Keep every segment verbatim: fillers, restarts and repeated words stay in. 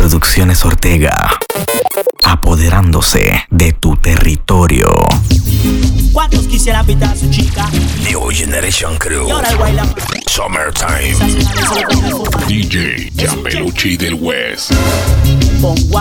Producciones Ortega, apoderándose de tu territorio. ¿Cuántos quisieran pintar a su chica? New Generation Crew. Y ahora el baila. Summertime. D J Gianpelucci del West. Pongo a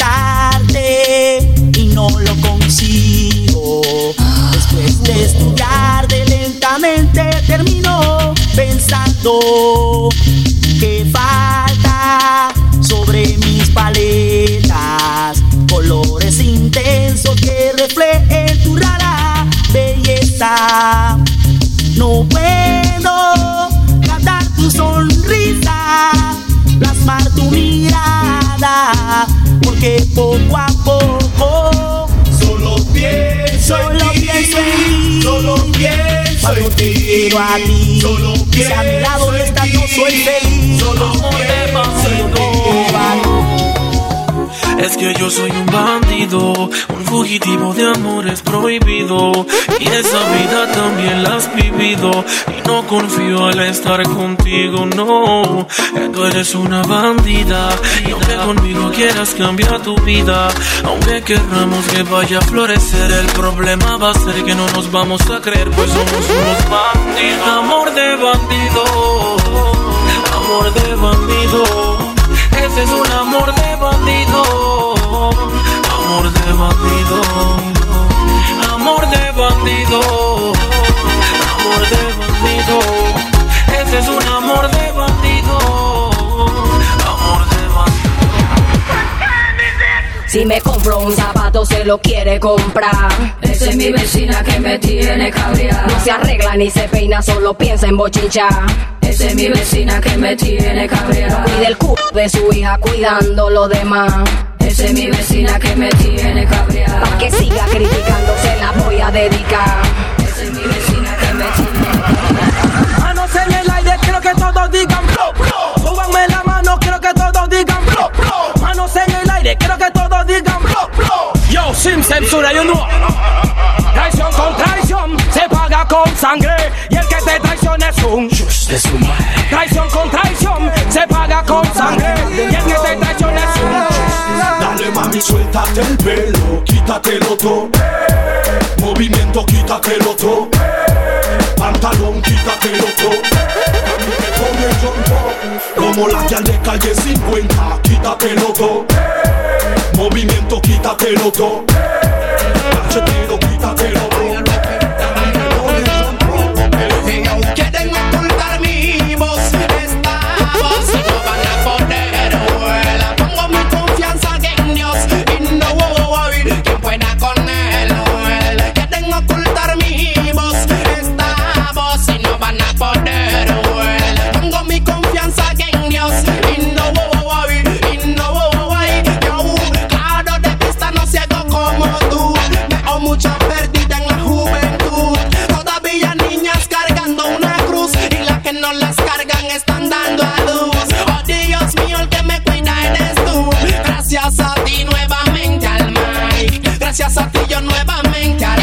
pintarte y no lo consigo. Después de estudiarte lentamente termino pensando que falta sobre mis paletas colores intensos que reflejen tu rara belleza. No puedo captar tu sonrisa, plasmar tu mirada, porque poco a poco solo pienso solo en ti, pienso en ti, solo pienso cuando en te ti, quiero a ti, solo si a mi lado no estás no soy feliz, solo amor de bandido. Es que yo soy un bandido, un fugitivo de amores prohibido, y esa vida también la has vivido, y no confío al estar contigo, no. Tú eres una bandida, y aunque conmigo quieras cambiar tu vida, aunque querramos que vaya a florecer, el problema va a ser que no nos vamos a creer, pues somos unos bandidos. Amor de bandido, amor de bandido, ese es un amor de bandido. Amor de bandido, amor de bandido, amor de bandido, ese es un amor de bandido, amor de bandido. Si me compro un zapato se lo quiere comprar. Esa es mi vecina que me tiene cabreada. No se arregla ni se peina, solo piensa en bochinchar. Esa es mi vecina que me tiene cabreada. Cuida el culo de su hija cuidando lo demás. Esa es mi vecina que me tiene cabreada. Pa' que siga criticando se la voy a dedicar. Esa es mi vecina que me tiene cabreada. Manos en el aire, quiero que todos digan bro, bro. Súbanme la mano, quiero que todos digan bro, bro. Manos en el aire, quiero que todos digan bro, bro. Yo, sin censura, you know. Traición con traición se paga con sangre, y el que te traiciona es un de su madre. Traición con traición se paga con sangre, y el que te traiciona es un. Dale mami, suéltate el pelo, quítatelo todo. Movimiento, quítatelo todo. Pantalón, quítatelo todo. Mami, te pone jumbo, como la que al de calle cincuenta. Quítatelo todo. Movimiento, quítatelo todo. Cachetero, quítatelo todo. Quieren ocultar mi voz, esta voz no van a poder huela. Pongo mi confianza en Dios y no voy quien pueda con él. Quieren ocultar mi voz, esta voz y no van a poder huela. Pongo mi confianza en Dios y no voy, y no voy. Yo, claro de vista no ciego como tú, veo mucha pérdida en la juventud. Todavía niñas cargando una cruz y las que no las cargan están dando a luz. Oh Dios mío, el que me cuida eres tú. Gracias a ti nuevamente al Mike. Gracias a ti yo nuevamente al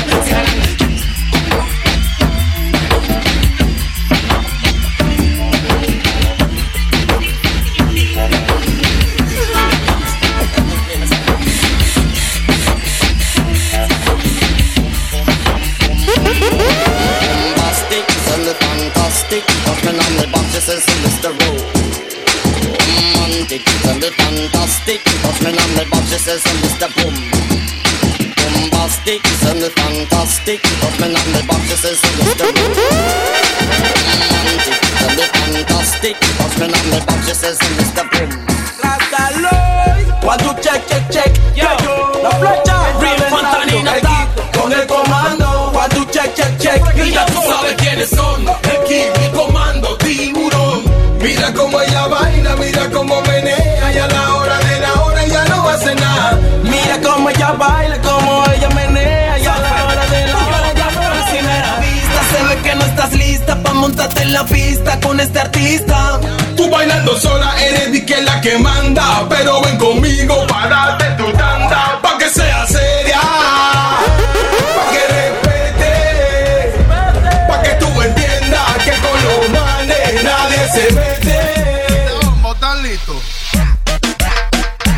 Walking on the boxes in Mister Rowe. Romantic and the fantastic. Walking on the boxes in Mister Boom. Bombastic and the fantastic. Walking on the boxes in Mister Rowe. Romantic and the fantastic. Walking on the boxes in Mister Boom. One two check check check. Yo, la flecha. Real Fontanina con el comando. One two check check check. Y ya tú sabes quiénes son. El Kid, el comando, tiburón. Mira cómo ella baila, mira cómo menea. Y a la hora de la hora ella no hace nada. Mira cómo ella baila, cómo ella menea. Y a la hora de la hora ya no hace primera vista. Se ve que no estás lista pa' montarte en la pista con este artista. Tú bailando sola eres di que la que manda. Pero ven conmigo para darte tu tanda. Pa' que sea seria, pa' que respete, pa' que tú entiendas que con los manes nadie se mete. ¿Están listos?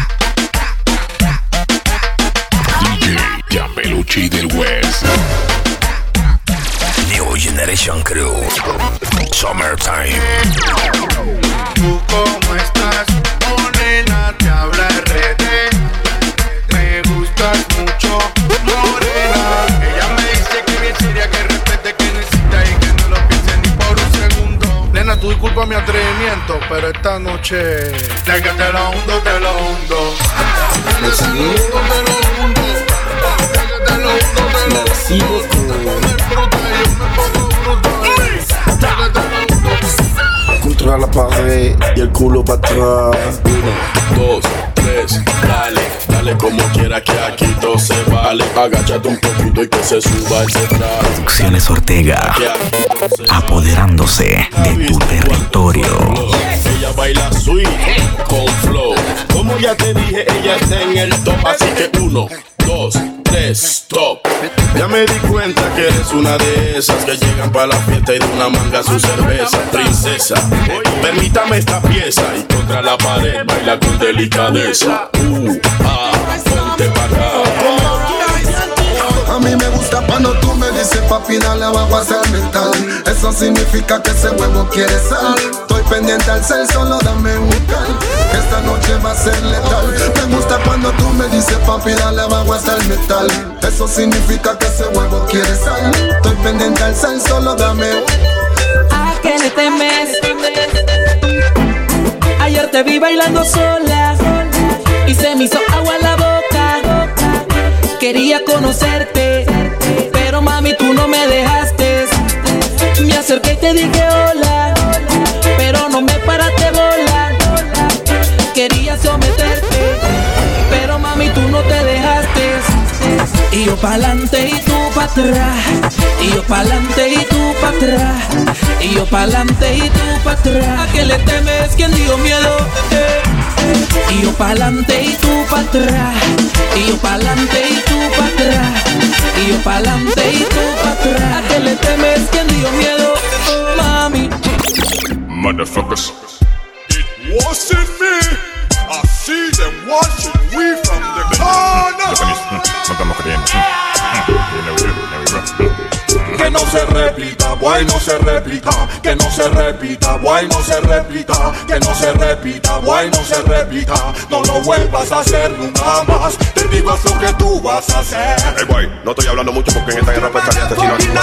pero esta noche de que te lo hundo, te lo hundo. De que te lo hundo, de que te lo hundo, te lo hundo. Me brota y yo me pongo brutal. De que te lo hundo. Contra la pared y el culo para atrás. Uno, dos, tres, dale, dale como quiera que aquí todo se vale. Agáchate un poquito y que se suba ese traje. Producciones Ortega, apoderándose de tu territorio. Ella baila sweet con flow. Como ya te dije, ella está en el top. Así que uno, dos, tres, stop. Ya me di cuenta que eres una de esas que llegan para la fiesta y de una manga su cerveza. Princesa, permítame esta pieza y contra la pared baila con delicadeza. Uh, ah, ponte pa' acá. A mí me gusta cuando tú me dices papi dale abajo hasta el metal. Eso significa que ese huevo quiere sal. Estoy pendiente al cel, solo dame un cal. Que esta noche va a ser letal. Me gusta cuando tú me dices papi dale abajo hasta el metal. Eso significa que ese huevo quiere sal. Estoy pendiente al cel, solo dame un. ¿A qué le temes? Ayer te vi bailando sola y se me hizo agua en la boca. Quería conocerte, pero mami tú no me dejaste. Me acerqué y te dije hola, pero no me paraste bola. Quería someterte, pero mami tú no te dejaste. Y yo pa'lante y tú pa' atrás. Y yo pa'lante y tú pa' atrás. Y yo pa'lante y tú pa' atrás. ¿A qué le temes? ¿Quién dio miedo? Eh. Y yo pa'lante y tú pa' atrás. Y yo pa'lante y tú pa' atrás. Y yo pa'lante y tú pa' atrás. ¿A qué le temes? ¿Quién dio miedo? Oh, mami. Motherfuckers. It wasn't me. I see them watching we from the corner. No estamos creyendo. Que no se repita, boy, no se repita. Que no se repita, boy, no se repita. Que no se repita, boy, no se repita. No lo vuelvas a hacer nunca más. Te digo es lo que tú vas a hacer. Hey boy, no estoy hablando mucho porque en esta guerra estaría asesinando.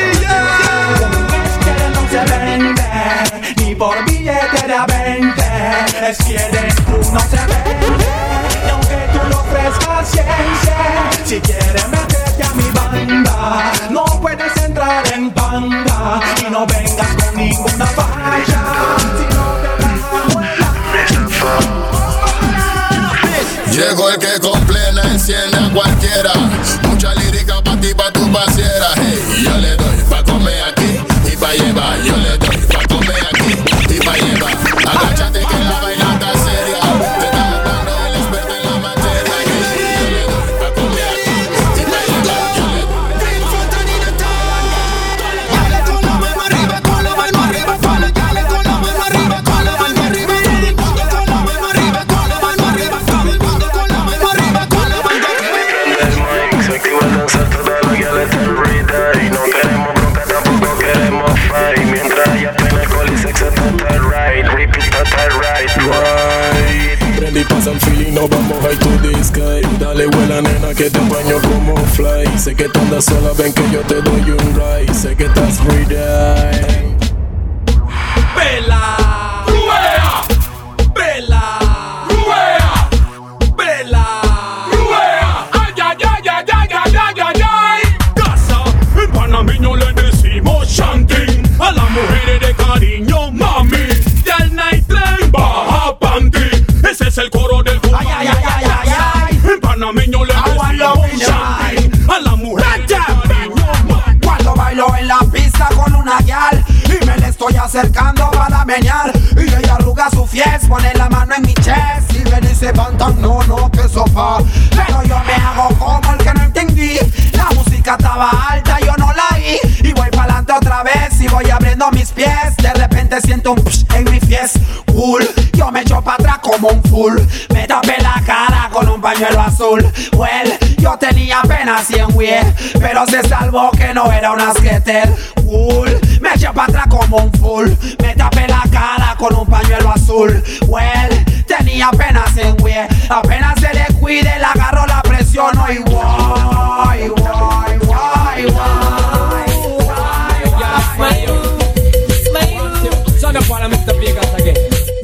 No se vende, ni por billete de a veinte. Es quien tú no se vende. Y aunque tú lo ofrezcas ciencia, si quieres meterte a mi banda, no puedes entrar en tanga. Y no vengas con ninguna falla, si no te bajo la. Llegó el que complena, enciende a cualquiera. Mucha lírica pa' ti, pa' tu pasiera. Hey, yo le doy pa' comer aquí y pa' llevar. Yo le doy pa' comer aquí y pa' llevar. Agáchate que la vaina está seria. Te estamos dando el experto en la materia. Hey, yo le doy pa' comer aquí y pa' llevar. Yo le doy. Con la mano arriba, con la mano arriba, con la con la mano arriba, con la mano arriba. Todo el mundo con la mano arriba, con la mano arriba. Todo el mundo con la mano arriba, con la mano arriba. Se activa el danzar toda la guía está y no queremos bronca, tampoco queremos fight. Mientras ella pena alcohol y sexo total right. Repeat total right, right. Prende y pasa el feeling, nos vamos high to the sky. Dale vuela nena que te baño como fly. Sé que tú andas sola, ven que yo te doy un ride. Sé que estás free. Vela, ruea, vela, ruea, vela, ruea. Ay, ay, ay, ay, ay, ay, ay, ay, ay. Casa, en panameño le decimos chanting. A las mujeres de cariño, mami. Del night train, baja panty. Ese es el coro del cubano. Ay, ay, ay, ay, ay. En panameño le decimos chanting. A las mujeres de cariño, mami. Cuando bailo en la pista con una guial y me le estoy acercando para menear, y ella arruga su fies, pone la mano en mi chest y me dice pantan, no, no, que sofá. Pero yo me hago como el que no entendí. La música estaba alta, yo no la oí. Y voy pa'lante otra vez y voy abriendo mis pies. De repente siento un psh en mi fies. Cool, yo me echo para atrás como un full. Me tapé la cara con un pañuelo azul. Well, yo tenía apenas cien wies, pero se salvó que no era un skater. Cool, me eché para atrás como un full. Me tapé la cara con un pañuelo azul. Well, tenía apenas cien wies. Apenas se le cuide, le agarro la presión. Y guay, guay, guay, guay. Son the Parliament of Vegas again.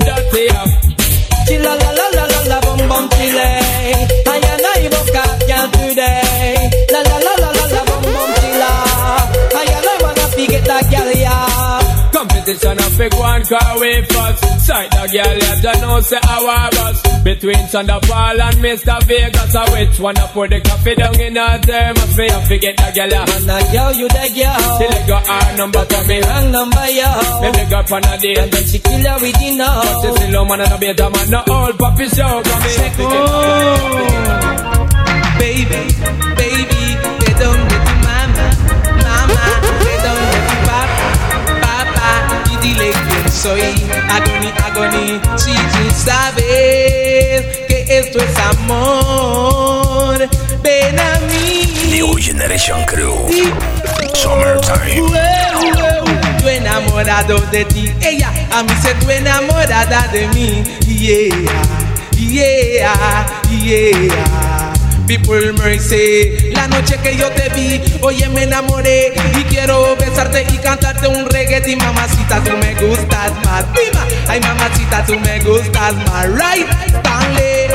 competition of big one car way fast. Sight the girl, you don't know say our bus. Between Thunderfall and Mister Vegas, I which one I put the coffee down in a thermos. Me I forget the girl. Man, a girl, you the girl. She let go her number to me. Wrong number, yo. Me big up on a day. And then she kill her with the know. But she still no man and no better man. No old puppy show. Come here. Oh, baby, baby, they don't get to mama, mama, they don't get to papa, papa, y dile quién soy, agony, agony, si tú sabes que esto es amor, ven a mí. New Generation Crew, Summertime. Uh, uh, uh, tú enamorado de ti, ella a mí se tú enamorada de mí, yeah. Yeah, yeah. People mercy. La noche que yo te vi, oye me enamoré y quiero besarte y cantarte un reggaeton. Mamacita, tú me gustas más. Viva, ay mamacita, tú me gustas más. Right, Stanley,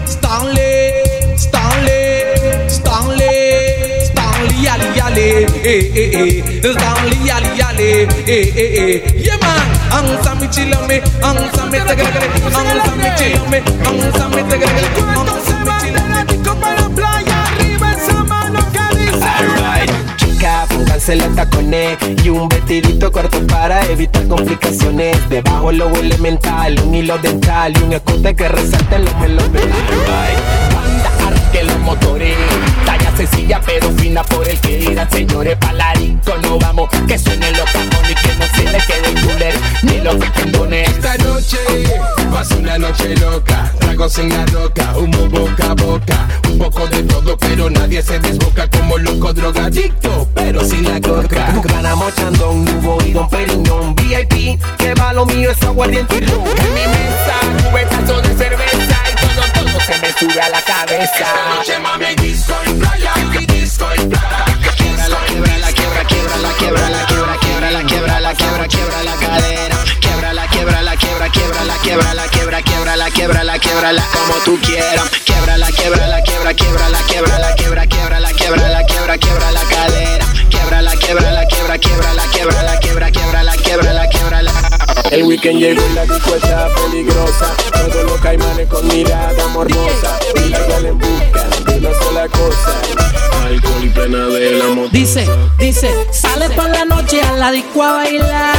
Stanley, Stanley, Stanley, Stanley, yale, yale, eh, eh, eh, Stanley, yale, yale, eh, eh, eh. Yeah man, ansa mi chilame, ansa mi tegregre, ansa mi chilame, ansa mi tegregre, ansa mi chilame. Para la playa, arriba esa mano que dice. Alright, chica, pónganse los tacones y un vestidito corto para evitar complicaciones. Debajo lo elemental, un hilo dental y un escote que resalte los melones. Alright, banda, arranque los motores. Talla sencilla pero fina por el que irán, señores. Palarico no vamos, que suenen los cajones y que no se le quede el cooler ni los pendones. Esta noche pasa una noche loca, tragos en la roca, humo boca a boca, un poco de todo pero nadie se desboca como loco drogadicto, pero sin la coca. Grana mochando un nubo y Don Periñón V I P, que va lo mío es aguardiente y ron. En mi mesa, cubetazo de cerveza y todo, todo se me sube a la cabeza. Esta noche mami disco y playa, disco y playa. Quiebra la quiebra, la quiebra, quiebra la quiebra, la quiebra, quiebra la quiebra, la quiebra, quiebra la cadera. Quiebra la quiebra, la quiebra, quiebra la quiebra, la quiebra, quiebra la quiebra, la quiebra la como tú quieras. Quiebra la quiebra, la quiebra, quiebra la quiebra, la quiebra, quiebra la quiebra, la quiebra, quiebra la cadera. Quiebra la quiebra, la quiebra, quiebra la quiebra, la quiebra, quiebra la quiebra, la quiebra la. El weekend llegó y la disco está peligrosa. Todos los caimanes con mirada morbosa. Y la gal en busca de una sola cosa. Alcohol y plena de la moto. Dice, dice, sale por la noche a la disco a bailar.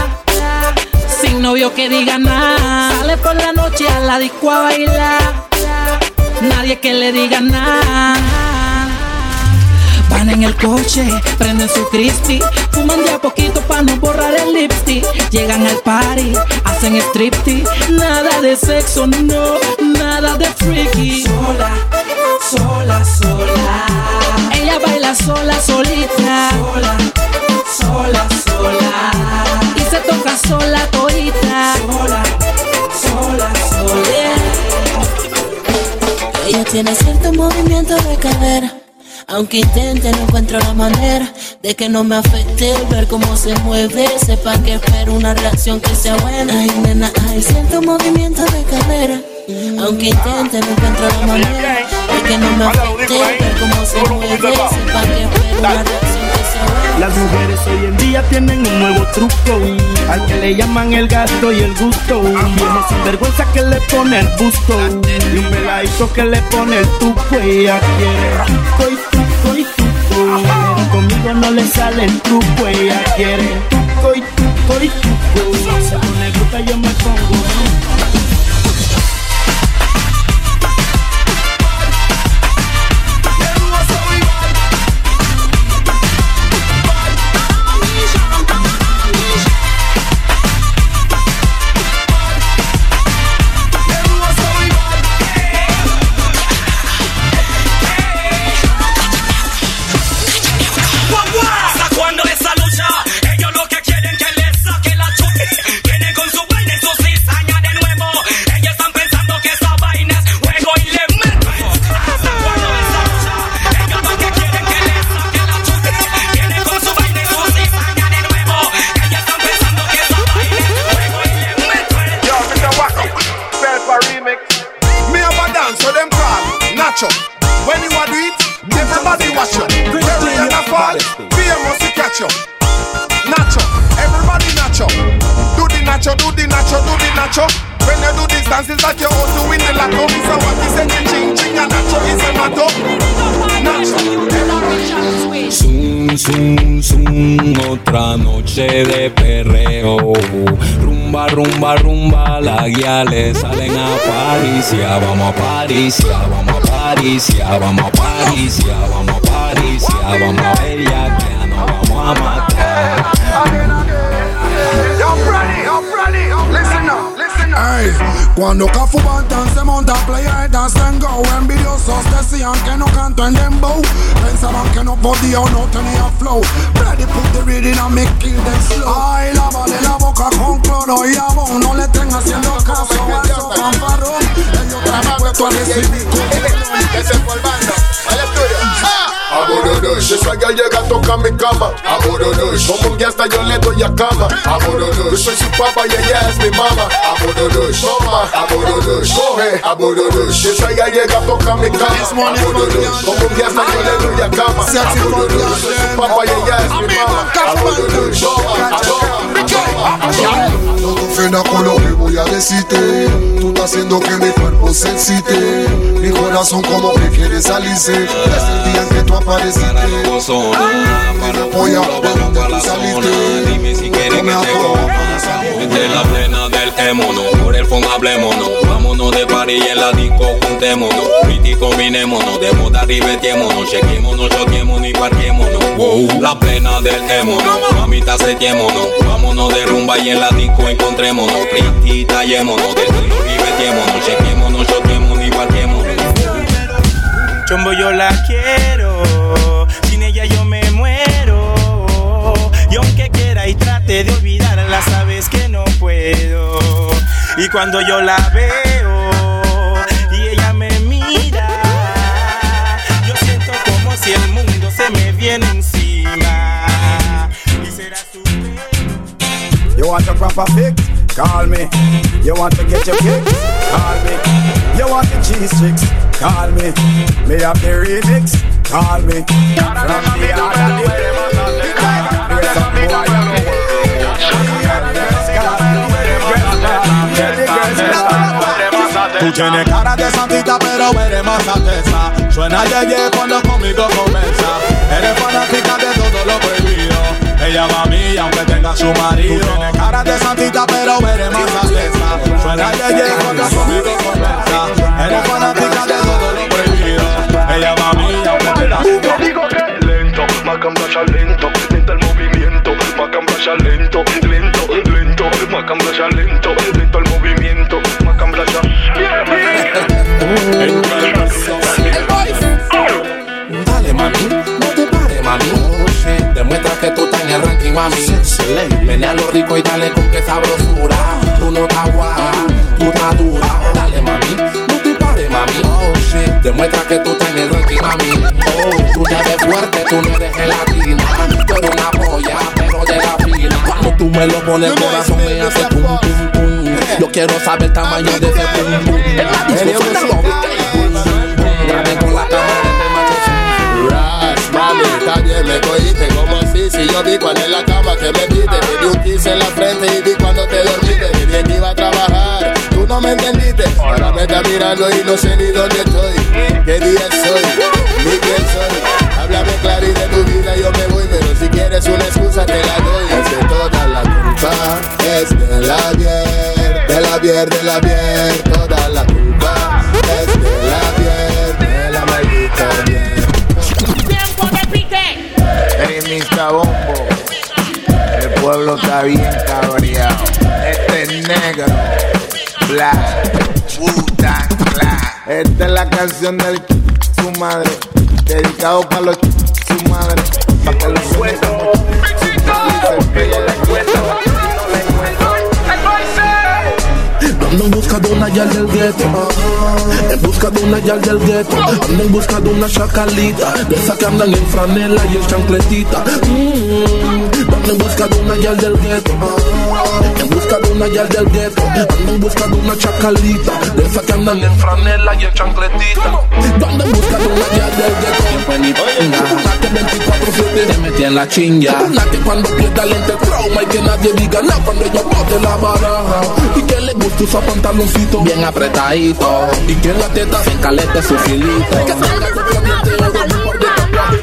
Sin novio que diga nada. Sale por la noche a la disco a bailar. Nadie que le diga nada. Van en el coche, prenden su Crispy, fuman de a poquito pa' no borrar el lipstick. Llegan al party, hacen striptease. Nada de sexo, no, nada de freaky. Sola, sola, sola. Ella baila sola, solita. Sola, sola, sola. Y se toca sola, todita. Sola, sola, sola. Ella tiene cierto movimiento de cadera. Aunque intente no encuentro la manera de que no me afecte el ver cómo se mueve. Sepa que espero una reacción que sea buena. Ay nena, ay, siento movimiento de cadera. Aunque intente no encuentro la manera de que no me afecte el ver cómo se mueve. Sepa que espero una reacción que sea buena. Las mujeres hoy en día tienen un nuevo truco, al que le llaman el gasto y el gusto. Viene sin vergüenza que le pone el busto y un peladito que le pone el tuco. Ella quiere tuco y tuco y tuco, pero conmigo no le sale el truco. Ella quiere tuco y tuco y tuco. Se pone bruta, yo me pongo. When you are do it, everybody watch you. Very and a fall, fear must catch you. Nacho, everybody nacho. Do macho. When you do this dance, it's like you're also in the lotto. It's a what is a ching ching and nacho is a mato. Zoom, zoom, zoom, otra noche de perreo. Rumba, rumba, rumba, las guiales salen a pariciar. Vamos a pariciar, vamos a pariciar, vamos a pariciar, vamos a pariciar, vamos a ver ya que nos vamos a matar. I'm ready, I'm ready, listen up, listen up. Hey, cuando Cafu Bantan se monta a player dance and go. Envidiosos decían que no canto en dembow. Pensaban que no podía o no tenía flow. Ready put the rhythm and make kill them slow. Ay, lávale la boca con cloro y jabón. No le estén haciendo caso a esos fanfarrón. Ellos traen puesto a recibir. Que se fue el bando, al estudio. Aburudush, esa gal llega a tocar mi cama. Aburudush, como un guía hasta yo le doy a cama. Aburudush, yo soy su papá y ella es mi mamá. Aburudush, toma, Aburudush, coge, Aburudush, esa gal llega a tocar mi cama. Aburudush, como un guía hasta yo le doy a cama. Aburudush, yo soy su papá y ella es mi mamá. Aburudush, toma, toma, toma. Todo fena con lo que voy a decirte. Tú estás haciendo que mi cuerpo se excite. Mi corazón como que quiere salirse. Desde el día en que tú apareciste. Para polla, vamos para la zona. Dime si quieres que te coja. Entre la plena del émono, por el fondo hablémonos. Vámonos de party y en la disco juntémonos. Pretty combinémonos, de moda ribetémonos. Chequémonos, choquémonos y parquémonos. Wow. La plena del émono, mamita setémonos. Vámonos de rumba y en la disco encontrémonos. Pretty tallémonos, de estilo ribetémonos. Chequémonos, choquémonos y parquémonos. Chombo yo la quiero, sin ella yo me muero. Y aunque quiera y trate de olvidarla, sabes que no puedo. Y cuando yo la veo y ella me mira, yo siento como si el mundo se me viene encima. Y será su pelo. You want a proper fix? Call me. You want to get your kicks? Call me. You want the cheese chicks? Call me. Me have the remix? Call me. From the other Tú tienes cara de santita pero eres más alteza. Suena yeye cuando conmigo conversa. Eres fanática de todo lo prohibido. Ella va a mí aunque tenga su marido. Tú tienes cara de santita pero eres más alteza. Suena yeye cuando conmigo conversa. Eres fanática de todo lo prohibido. Ella va a mí aunque tenga su marido. Yo digo que lento, macamblasha lento. Lento el movimiento, macamblasha lento. Lento, lento, macamblasha lento. Lento el movimiento, macamblasha. Dale mami, no te pares mami. Demuestra que tú estás en el ranking mami. Menea lo rico y dale con que sabrosura. Tú no estás guapa, tú estás dura. Dale mami, no te pares mami. Demuestra que tú estás en el ranking mami. Oh, tú te ves fuerte, tú no eres gelatina. Tú eres una polla, pero de la fina. Cuando tú me lo pones el corazón me hace pum pum pum. Yo quiero saber el tamaño de ese pum pum. En la disco suena grabé con la cámara de macho. Ras, mami, también me cogiste como así. Si yo vi cuando en la cama que me viste. Te di un kiss en la frente y vi cuando te dormiste. Dije que iba a trabajar, tú no me entendiste. Ahora me estás mirando y no sé ni dónde estoy. ¿Qué día soy? Ni quién soy. Háblame claro y de tu vida yo me voy. Pero si quieres una excusa te la doy. Es que toda la culpa es de la bier. De la bier, de la bier. Toda la culpa es de la bier. De la maldita bier. Tiempo de pite. Hey, mister Bombo, el pueblo está bien cabreado. Este es negro, black, Wu-Tang Clan. Esta es la canción del su madre, dedicado para los su madre, para que los suelten. Ando en busca de una yal del gueto, en busca de una yal del gueto. Ando en busca de una chacalita, de esa que andan en franela y en chancletita. Mmm, Ando en busca de una yal del gueto, en busca de una yal del gueto. Ando en busca de una chacalita, de esa que andan en franela y en chancletita. Yo ando en busca de una yal del gueto. Siempre ni pinga, una que veinticuatro siete te metí en la chinga. Una que cuando pierda lente trauma y que nadie diga nada cuando ella bote la baraja. Y que le gusta usar pantaloncito bien apretadito. Y que en la teta se encalete su filito. Que salga tu diente oro por de tatuaje.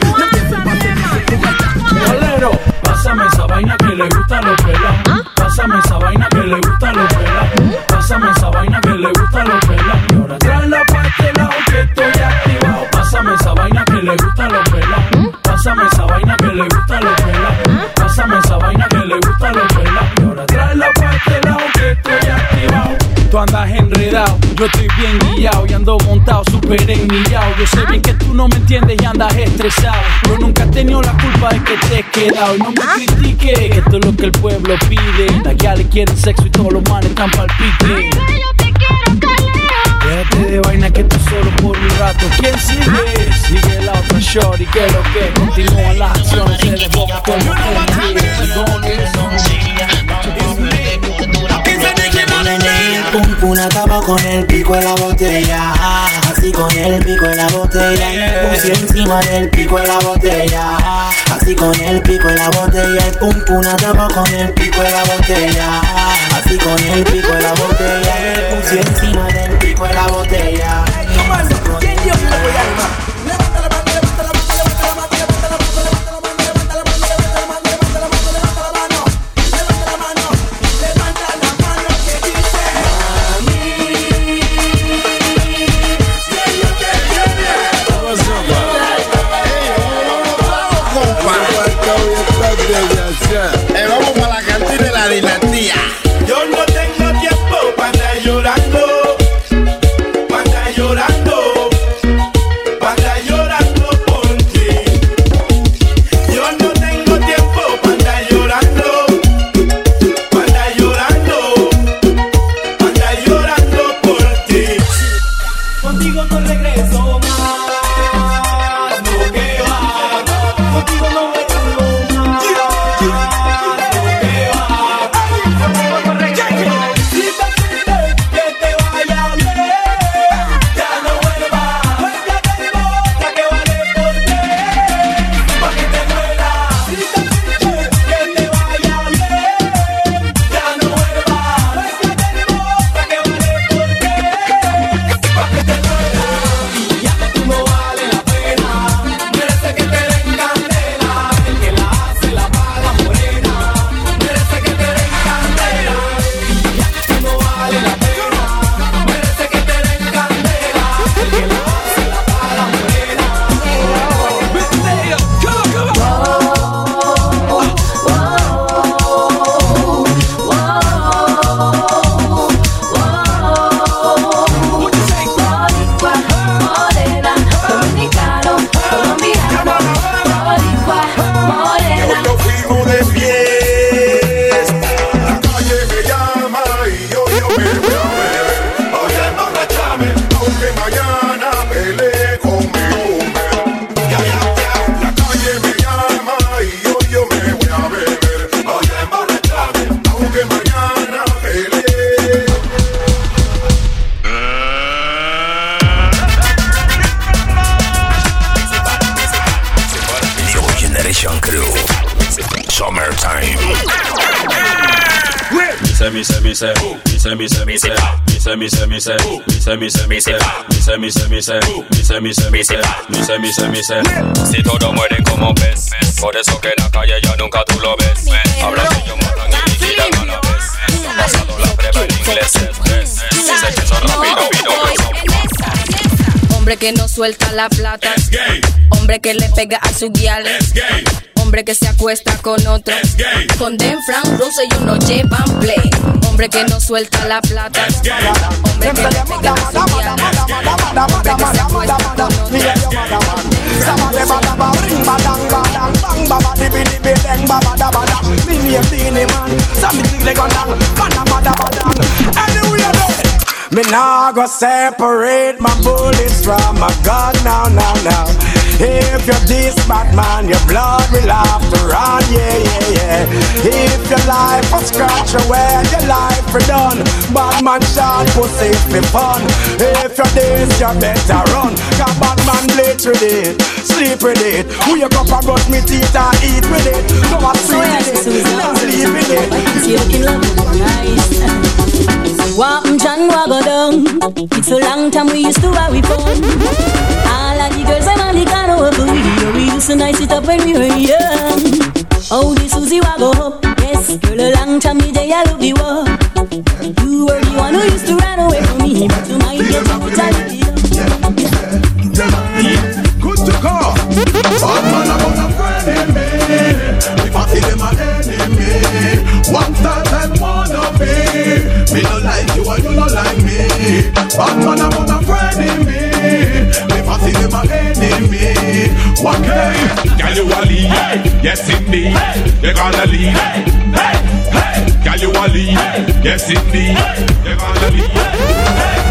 Bolero, pásame esa vaina que le gusta a los pelados. Pásame esa vaina que le gusta a los pelados. Pásame esa vaina que le gusta a los pelados. Y ahora trae la parte lado que estoy activado. Pásame esa vaina que le gusta a los pelados. Pásame esa vaina que le gusta a los pelados. Pásame esa vaina que le gusta a los pelados. Y ahora trae la parte lado que estoy activado. Tú andas enredado, yo estoy bien guiado y ando montado, súper enmillado. Yo sé bien que tú no me entiendes y andas estresado. Yo nunca he tenido la culpa de que te he quedado. Y no me critiques, que esto es lo que el pueblo pide. Las guiales quieren sexo y todos los manes están pa'l pique. Déjate de vaina que tú solo por un rato. ¿Quién sigue? Sigue la otra shorty, que lo que continúan las acciones. Se desboca como Pum pum acaba con el pico de la botella, así con el pico de la botella. Y me puse encima del pico de la botella, así con el pico de la botella. El pum pum acaba con el pico de la botella, así con el pico de la botella. Y me puse encima del pico de la botella. Eh, vamos para la cantina de la dinastía. Yo no tengo tiempo para estar llorando, para estar llorando, para estar llorando por ti. Yo no tengo tiempo para estar llorando, para estar llorando, para estar llorando por ti. Contigo no regreso más, no que va, contigo no me me say me say me say me say me say me say me say me say me say me say me say me say me say me say me say me say me say si todos mueren como pez, por eso que en la calle ya nunca tú lo ves. Hablan que ellos matan y liquidan a la vez. Pasando la prueba en inglés, dice que son rápido y no lo son. Hombre que no suelta la plata, hombre que le pega a su guial, hombre que se acuesta con otro, con Den Frank Rose ellos no llevan play. Hombre que no suelta la plata, hombre que le pega a su guial, hombre que se acuesta con otro. Me nah go separate my bullets from my gun now, now, now. If you're this bad man, your blood will have to run, yeah, yeah, yeah. If your life was scratch away, your life for done. Bad man shot pussy for fun. If you're this, you better run. Cause bad man bleach with it, sleep with it. Wake up and brush me teeth and eat with it. So I sweet it, not sleep with it. You're in love with nice. Walk John Wagga down. It's a long time we used to have we fun. All of the girls I'm on the kind of video. We used to nice it up when we were young. Oh, the Susie Wagga up. Yes, girl, a long time me day I love you up. You were the one who used to run away from me, but you might get a brutality. Good to go. Bad man about a friend in me. If I see them an enemy, one start and wanna be. Me no like you and you no like me. Bad man about a friend in me. If I see them an enemy, one can. Girl you a lead, yes indeed. You're gonna lead. Girl you a lead, yes indeed. You're gonna lead.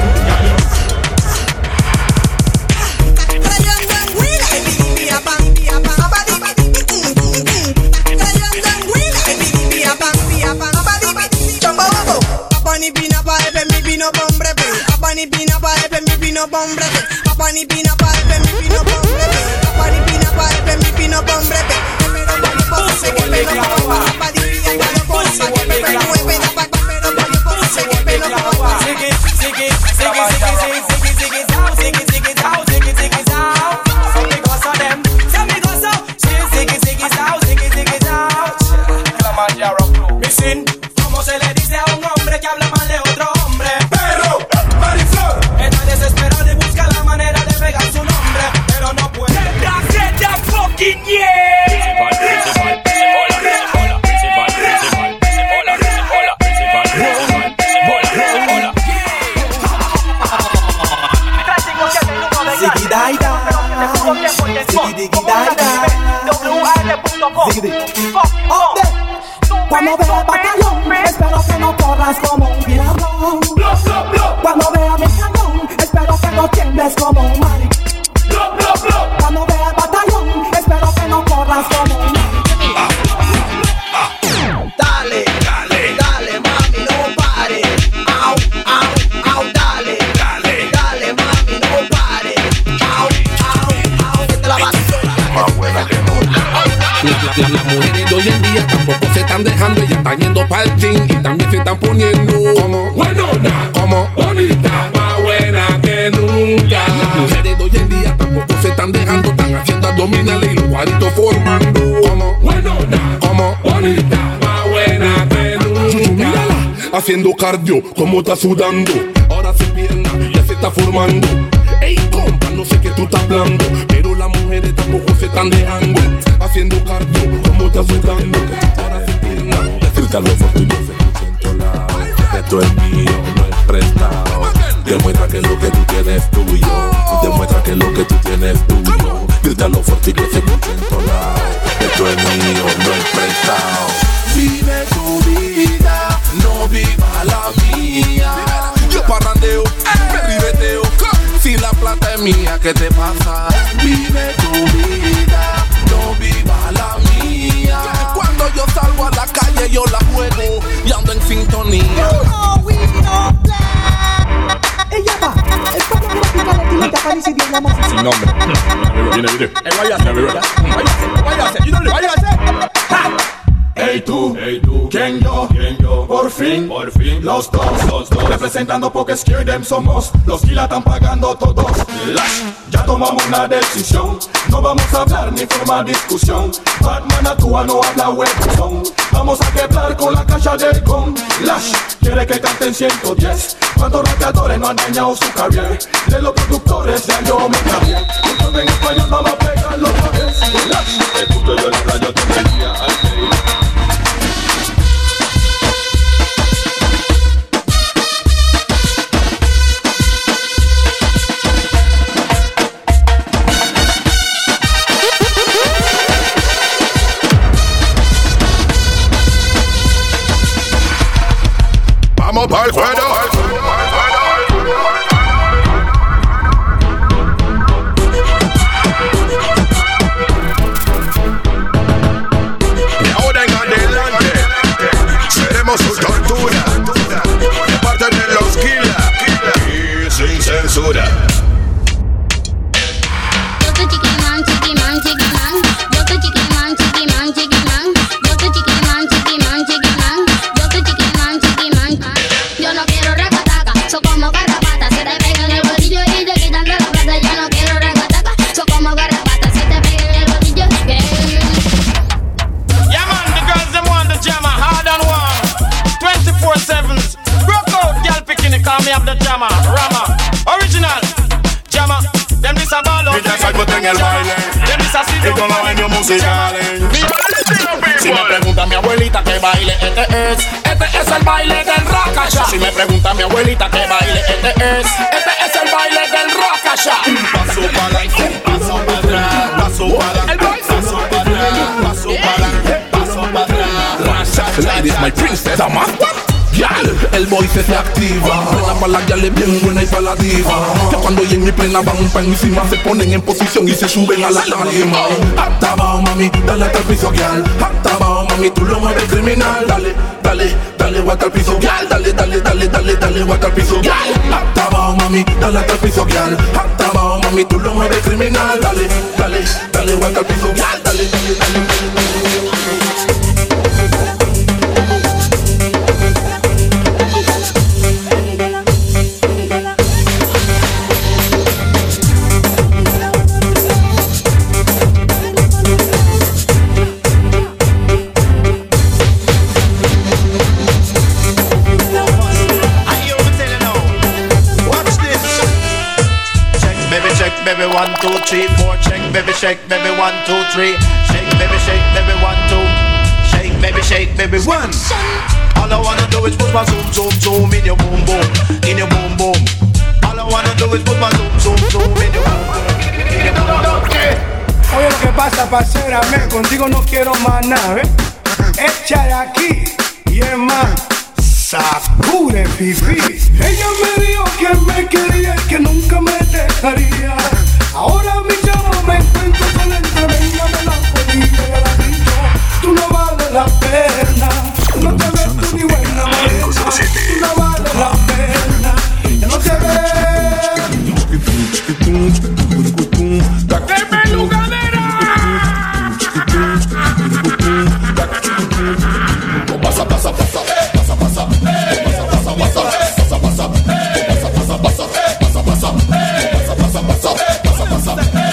Apani pina pa epe mi pino pombre pe. Apani pina pa epe mi pino pombre pe. Apani pina pa epe mi pino pombre pe. Apani pina pa epe mi pino pombre pe. Pero por poco se que pelo pa pa pa di pina que lo pasa que me pego epe da pa pero por poco se que pelo pa pa. Sigue sigue sigue sigue sigue sigue down sigue sigue down sigue sigue down. So me go so them. So me go so. Sigue sigue down sigue sigue down. La manjaro missing. ¿Cómo se le dice a un hombre que habla mal de otro hombre? Perro, mariflor. Está desesperado y busca la manera de pegar su nombre, pero no puede. Get that fucking yeah. Principal, principal, principal, principal, principal, principal, principal, principal, principal, principal, principal. Ziggy die die, ziggy diggy die die. Cuando vea el batallón, espero que no corras como un diablo. Cuando vea mi cañón, espero que no tiembles como un maric. Cuando vea el batallón, espero que no corras como un maric. Dale, dale, dale, mami, no pare. Au, au, au, dale, dale, dale, mami, no pare. Au, au, au, que te la vas. Más buena que nunca. Las la mujeres de hoy en día tampoco se están dejando, ellas están yendo para el team y también se están poniendo como buenona, como bonita, más buena que nunca. Las mujeres de hoy en día tampoco se están dejando, están haciendo abdominales y los cuadritos formando como buenona, como bonita, más buena que nunca. Mírala, haciendo cardio, como está sudando, ahora su pierna ya se está formando. Ey, compa, no sé qué tú estás hablando, pero las mujeres tampoco se están dejando, haciendo cardio, como estás sudando. Ahora se pierna, decirte lo fuerte y lo se en todos lados. Esto es mío, no es prestado. Demuestra que lo que tú tienes es tuyo. Demuestra que lo que tú tienes es tuyo. Decirte lo fuerte y que se escuche en todos lados. Esto es mío, no es prestado. Vive tu vida, no viva la mía. Yo parrandeo, me ribeteo. Si la plata es mía, ¿qué te pasa? Vive tu vida, no viva la mía. Cuando yo salgo a la calle yo la juego y ando en sintonía. Ella va, es para que la pica le tira para si Dios la más. Sin nombre. Viene video. Eh, váyase, váyase, váyase, you know, váyase. Hey tú, hey tú, ¿quién yo? ¿Quién yo? Por fin, por fin, los dos, los dos. Representando porque Scare Them somos, los que la están pagando todos. Lash, ya tomamos una decisión, no vamos a hablar ni formar discusión. Batman actúa, no habla huevón. Vamos a quebrar con la caja del con. Lash, quiere que canten ciento diez. ¿Cuántos rapeadores no han dañado su carrera? De los productores ya yo me cambié. Entonces en español vamos a pegarlo otra vez. Lash, escucho yo la radio todo el día. Vamos pa'l fuego. misa balo. Y te salgo en el baile. De misa si y con los genios musicales. Si me pregunta mi abuelita qué baile este es, este es el baile del Rakasha. Si me pregunta mi abuelita qué baile este es, este es el baile del Rakasha. Paso para adelante, paso para atrás, paso para adelante, paso para atrás, paso para adelante, paso para atrás. Ladies, my princess, I'm Yal, el boy se se activa. Plena pa' la yale bien buena y pa' la diva. Que cuando y en mi plena van pa' encima se ponen en posición y se suben a la tarima. Hasta abajo, mami, dale hasta el piso, gyal. Hasta abajo, mami, tú lo mueves criminal. Dale, dale, dale, guata al piso, gyal. Dale, dale, dale, dale, dale, guata al piso, gyal. Hasta abajo, mami, dale hasta el piso, gyal. Hasta abajo, mami, tú lo mueves criminal. Dale, dale, dale, guata al piso, gyal. Dale, dale, dale, dale, dale. Baby, one, two, three, four, check, baby, shake, baby, one, two, three, shake, baby, shake, baby, one, two, shake, baby, shake, baby, one. All I wanna do is put my zoom, zoom, zoom in your boom, boom, in your boom, boom. All I wanna do is put my zoom, zoom, zoom in your boom, boom, in your boom, boom. Oye, lo que pasa, parcera, me contigo no quiero más nada, ¿eh? Echa de aquí y es más, sacude, pipí. Ella me dijo que me quería y que nunca me dejaría. Ahora mi chavo me encuentro con la tremenda melancolía. Y la dicho, tú no vales la pena. No te ves tú ni buena morena. Tú no vales la pena. Ya no te ves. ¡Deme lugadera! Pasa, pasa, pasa, pasa, pasa, pasa, pasa, pasa, pasa, pasa, pasa, pasa, pasa, pasa,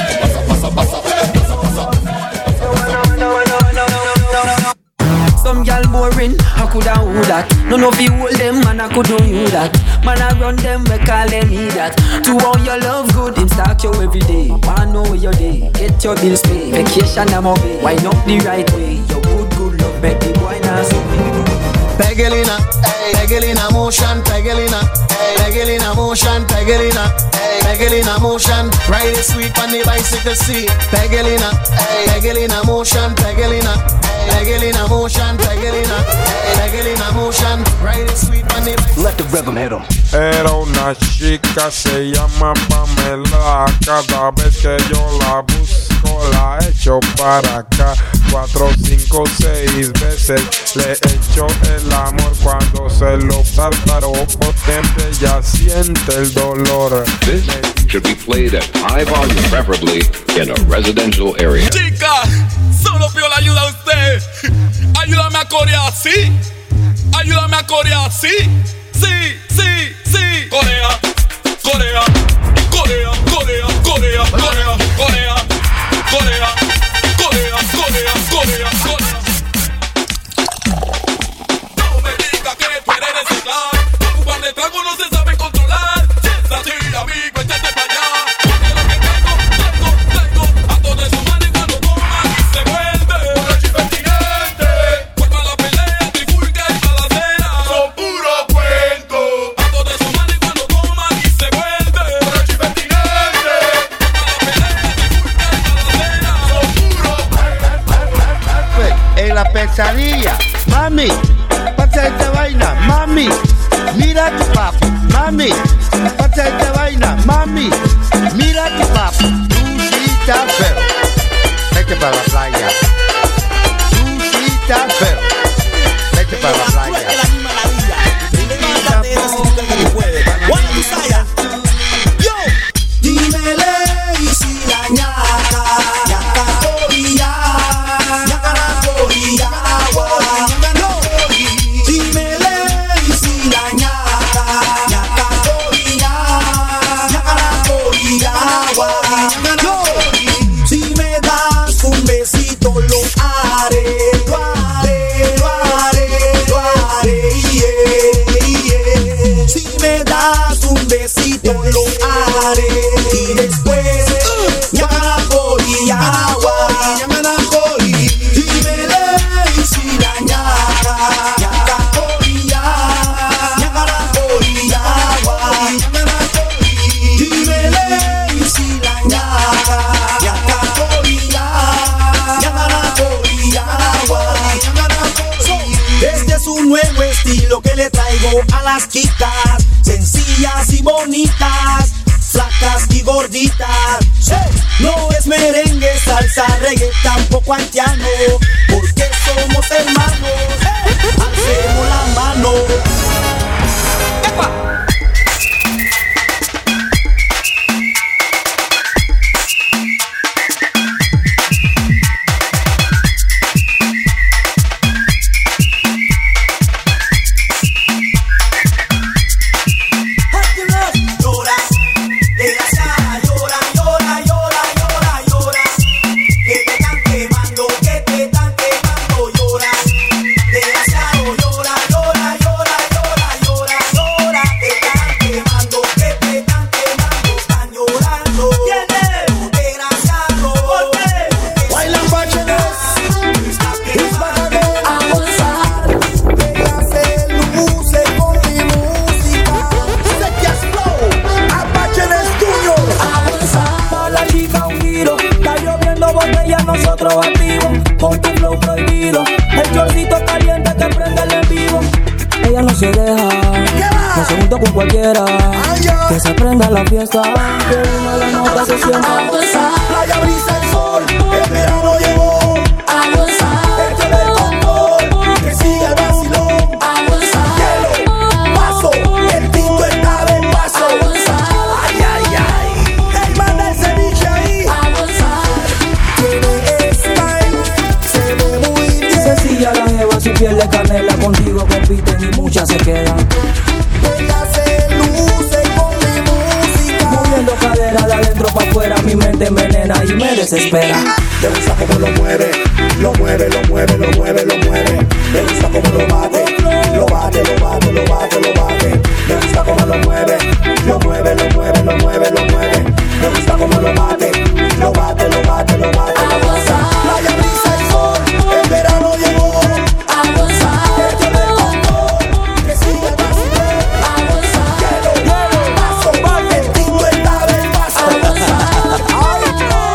some y'all boring, I coulda who that. None of you hold them, man, I couldn't you that. Man, I run them, we call them me that. To all your love good, him stalk you every day. Wanna know where your day, get your bills paid. Vacation I'm away, why not the right way? Your good, good love, make the boy now so Pegelina, Pegelina motion, Pegelina, Pegelina motion, Pegelina, Pegelina motion. Ride it sweet on the bicycle seat. Pegelina, Pegelina motion, Pegelina, Pegelina motion, Pegelina, Pegelina motion. Ride it sweet on the bicycle. Let the rhythm hit 'em. Era una chica, se llama Pamela. Cada vez que yo la busco la echo para acá. Cuatro, cinco, seis veces le echo el amor. Cuando se lo tártaro potente ya siente el dolor. This should be played at high volume, preferably in a residential area. Chica, solo pido la ayuda a usted. Ayúdame a corear, ¿sí? Ayúdame a corear, ¿sí? Sí, sí, sí. Corea, Corea, Corea, Corea, Corea, Corea, Corea, Corea, Corea, Corea, Corea, Corea. No me diga que tú eres reciclar. Un par de tragos no se sabe controlar. Si es así, amigo, échate para allá. Porque lo que tengo, tengo, tengo. A todos esos manes cuando toman y se vuelve borracho y pertinente. Vuelva a la pelea, trifulca y balacera. Son puro cuento. A todos esos manes cuando toman y se vuelve borracho y pertinente. Vuelva a la pelea, trifulca y balacera. Son puro cuento. En la pesadilla, mami, pasa esta vaina, mami, mira tu papo, mami, pasa esta vaina, mami, mira tu papo, tú sí estás feo, vete para la playa, tú sí estás feo, vete para la playa. Dímele y si la ñaca, ñaca corilla, ñaca la corilla, ñaca no corilla. Dímele y si la ñaca, ñaca corilla. las chicas, sencillas y bonitas, flacas y gorditas. No es merengue, salsa, reggae, tampoco haitiano, porque somos hermanos, alcemos la mano. ¡Epa! Se deja, no se junta con cualquiera, que se prenda la fiesta, que una la nota se sienta. Playa, brisa, el sol, el verano llegó. A gozar, el que del control, que sigue el vacilón. A gozar, hielo, paso, el tinto está de paso. A gozar, ay, ay, ay, hey, manda el ceviche ahí. A gozar, tiene style, se ve muy bien. Sencilla la jeva, su piel de canela, contigo compiten y muchas se quedan. Ella se luce con mi música, moviendo cadera de adentro pa' afuera, mi mente envenena y me desespera. Me gusta como lo mueve, lo mueve, lo mueve, lo mueve, lo mueve. Me gusta como lo bate, lo bate, lo bate, lo bate, lo bate. Me gusta como lo mueve, lo mueve, lo mueve, lo mueve, lo mueve. Me gusta como lo bate, lo bate, lo bate, lo bate, lo bate. Playa, brisa, el sol, el verano llegó. A gozar, el que del control, que sigue el vacilón. A gozar, hielo, hielo, paso, el tinto está del paso. A gozar, ay,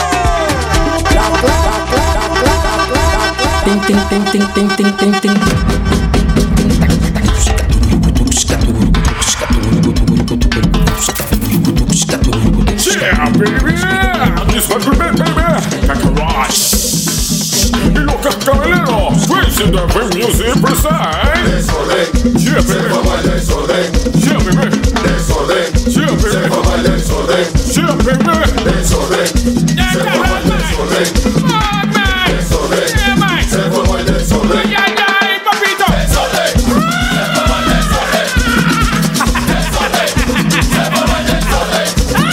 la clara, clara, clara, clara. Ting, ting, ting, ting, ting, ting, ting, ting. Yeah, baby! This one for me, baby! Kakarot! Y los cascabeleros, Crazy Devil Music present! Desorden! Yeah, baby! Se forma el desorden! Yeah, baby! Desorden! Yeah, baby! Se forma el desorden! Yeah, baby! Desorden! Se forma el desorden! Desorden! Se forma el desorden! ¡Ay, ay, ay, papito! Desorden! Se forma el desorden! Desorden! Se forma el desorden!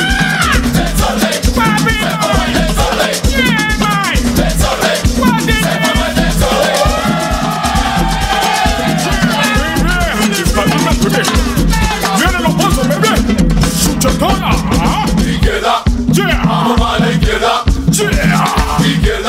Vienen los pasos, bebé. Chuchatona. Izquierda. Yeah. Vamos a la izquierda. Yeah. Izquierda.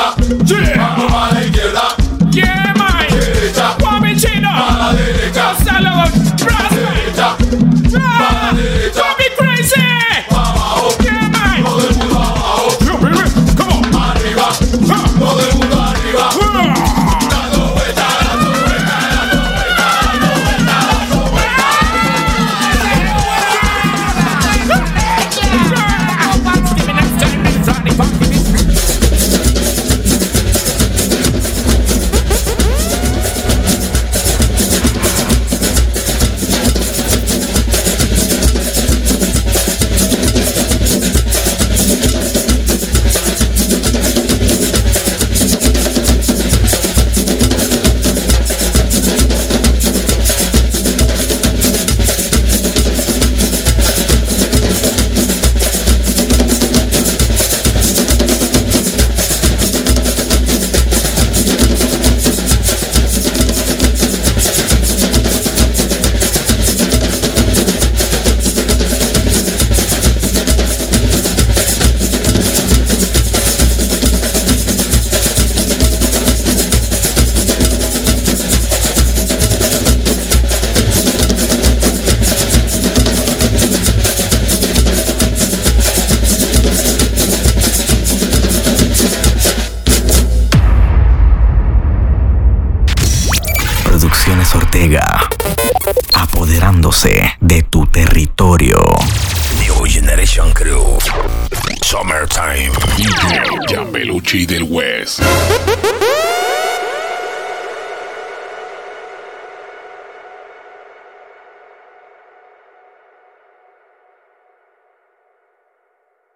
Producciones Ortega, apoderándose de tu territorio. New Generation Crew, Summertime. D J Gianbelucci del West.